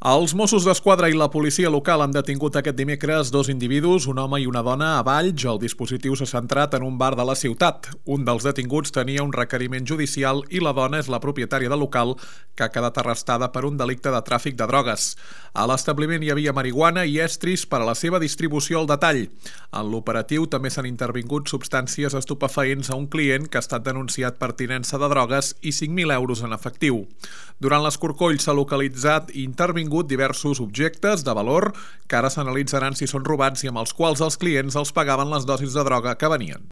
Els Mossos d'Esquadra i la policia local han detingut aquest dimecres dos individus, un home i una dona, a Valls. El dispositiu s'ha centrat en un bar de la ciutat. Un dels detinguts tenia un requeriment judicial i la dona és la propietària del local, que ha quedat arrestada per un delicte de tràfic de drogues. A l'establiment hi havia marihuana i estris per a la seva distribució al detall. En l'operatiu també s'han intervingut substàncies estupefaents a un client que ha estat denunciat per tinença de drogues i 5.000 euros en efectiu. Durant l'escorcoll s'ha localitzat i intervingut diversos objectes de valor que ara s'analitzaran si són robats i amb els quals els clients els pagaven les dosis de droga que venien.